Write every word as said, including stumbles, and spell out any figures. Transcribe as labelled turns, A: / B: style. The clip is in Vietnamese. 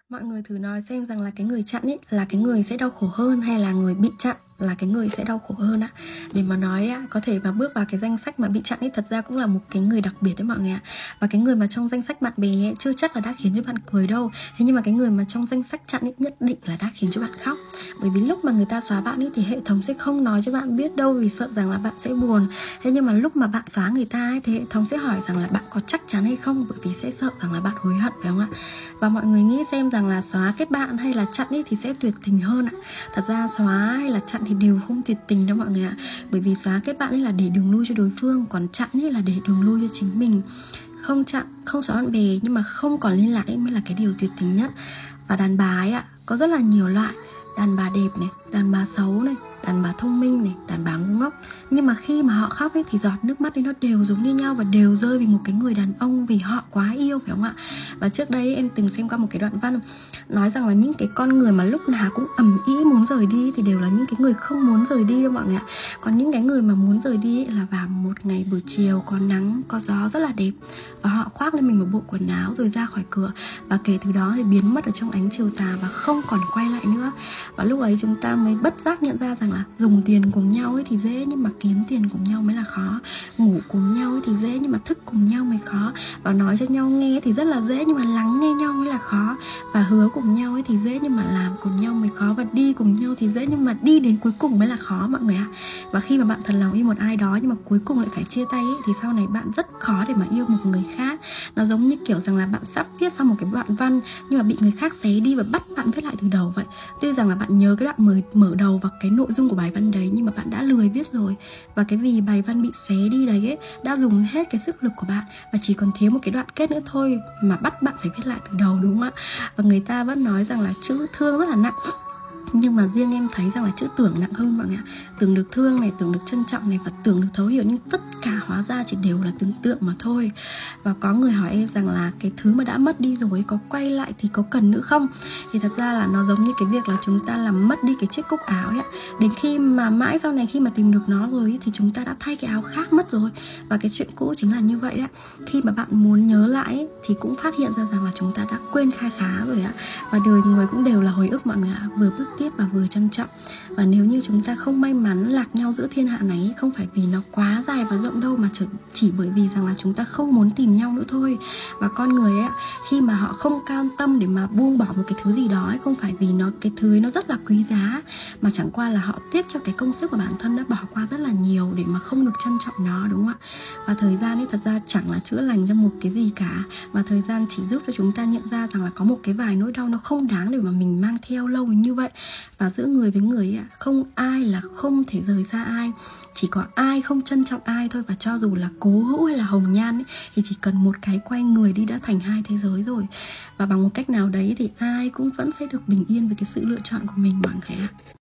A: Mọi người thử nói xem rằng là cái người chặn ấy là cái người sẽ đau khổ hơn hay là người bị chặn là cái người sẽ đau khổ hơn ạ. Để mà nói ạ, có thể mà bước vào cái danh sách mà bị chặn ấy thật ra cũng là một cái người đặc biệt đấy mọi người ạ. Và cái người mà trong danh sách bạn bè ấy, chưa chắc là đã khiến cho bạn cười đâu. Thế nhưng mà cái người mà trong danh sách chặn ấy nhất định là đã khiến cho bạn khóc. Bởi vì lúc mà người ta xóa bạn ấy thì hệ thống sẽ không nói cho bạn biết đâu, vì sợ rằng là bạn sẽ buồn. Thế nhưng mà lúc mà bạn xóa người ta ấy, thì hệ thống sẽ hỏi rằng là bạn có chắc chắn hay không, bởi vì sẽ sợ rằng là bạn hối hận, phải không ạ? Và mọi người nghĩ xem rằng là xóa kết bạn hay là chặn ấy thì sẽ tuyệt tình hơn ạ. Thật ra xóa hay là chặn thì đều không tuyệt tình đâu mọi người ạ. Bởi vì xóa kết bạn ấy là để đường lui cho đối phương, còn chặn ấy là để đường lui cho chính mình. Không chặn, không xóa bạn bè nhưng mà không còn liên lạc ấy mới là cái điều tuyệt tình nhất. Và đàn bà ấy ạ, có rất là nhiều loại. Đàn bà đẹp này, đàn bà xấu này, đàn bà thông minh này, đàn bà ngu ngốc. Nhưng mà khi mà họ khóc ấy thì giọt nước mắt ấy nó đều giống như nhau và đều rơi vì một cái người đàn ông, vì họ quá yêu, phải không ạ? Và trước đây em từng xem qua một cái đoạn văn nói rằng là những cái con người mà lúc nào cũng ầm ĩ muốn rời đi thì đều là những cái người không muốn rời đi đâu mọi người ạ. Còn những cái người mà muốn rời đi ấy là vào một ngày buổi chiều có nắng, có gió rất là đẹp, và họ khoác lên mình một bộ quần áo rồi ra khỏi cửa, và kể từ đó thì biến mất ở trong ánh chiều tà và không còn quay lại nữa. Và lúc ấy chúng ta mới bất giác nhận ra rằng là dùng tiền cùng nhau ấy thì dễ, nhưng mà kiếm tiền cùng nhau mới là khó. Ngủ cùng nhau ấy thì dễ, nhưng mà thức cùng nhau mới khó. Và nói cho nhau nghe thì rất là dễ, nhưng mà lắng nghe nhau mới là khó. Và hứa cùng nhau ấy thì dễ, nhưng mà làm cùng nhau mới khó. Và đi cùng nhau thì dễ, nhưng mà đi đến cuối cùng mới là khó mọi người ạ. Và khi mà bạn thật lòng yêu một ai đó nhưng mà cuối cùng lại phải chia tay ấy, thì sau này bạn rất khó để mà yêu một người khác. Nó giống như kiểu rằng là bạn sắp viết xong một cái đoạn văn nhưng mà bị người khác xé đi và bắt bạn viết lại từ đầu vậy. Tuy rằng là bạn nhớ cái đoạn mở, mở đầu và cái nội dung của bài văn đấy, nhưng mà bạn đã lười viết rồi. Và cái vì bài văn bị xé đi đấy ấy, đã dùng hết cái sức lực của bạn và chỉ còn thiếu một cái đoạn kết nữa thôi mà bắt bạn phải viết lại từ đầu, đúng không ạ? Và người ta vẫn nói rằng là chữ thương rất là nặng, nhưng mà riêng em thấy rằng là chữ tưởng nặng hơn mọi người ạ. Tưởng được thương này, tưởng được trân trọng này, và tưởng được thấu hiểu, nhưng tất cả hóa ra chỉ đều là tưởng tượng mà thôi. Và có người hỏi em rằng là cái thứ mà đã mất đi rồi có quay lại thì có cần nữa không? Thì thật ra là nó giống như cái việc là chúng ta làm mất đi cái chiếc cúc áo ấy ạ. Đến khi mà mãi sau này khi mà tìm được nó rồi ấy, thì chúng ta đã thay cái áo khác mất rồi. Và cái chuyện cũ chính là như vậy đấy. Khi mà bạn muốn nhớ lại ấy, thì cũng phát hiện ra rằng là chúng ta đã quên kha khá rồi ạ. Và đời người cũng đều là hồi ức mọi người ạ, vừa bước tiếp và vừa trân trọng. Và nếu như chúng ta không may mắn lạc nhau giữa thiên hạ này, không phải vì nó quá dài và rộng đâu, mà chỉ bởi vì rằng là chúng ta không muốn tìm nhau nữa thôi. Và con người ấy, khi mà họ không cam tâm để mà buông bỏ một cái thứ gì đó ấy, không phải vì nó cái thứ ấy nó rất là quý giá, mà chẳng qua là họ tiếc cho cái công sức mà bản thân đã bỏ qua rất là nhiều để mà không được trân trọng nó, đúng không ạ? Và thời gian ấy thật ra chẳng là chữa lành cho một cái gì cả, mà thời gian chỉ giúp cho chúng ta nhận ra rằng là có một cái vài nỗi đau nó không đáng để mà mình mang theo lâu như vậy. Và giữa người với người ấy, không ai là không thể rời xa ai, chỉ có ai không trân trọng ai thôi. Và cho dù là cố hữu hay là hồng nhan ấy, thì chỉ cần một cái quay người đi đã thành hai thế giới rồi. Và bằng một cách nào đấy thì ai cũng vẫn sẽ được bình yên với cái sự lựa chọn của mình mọi người ạ.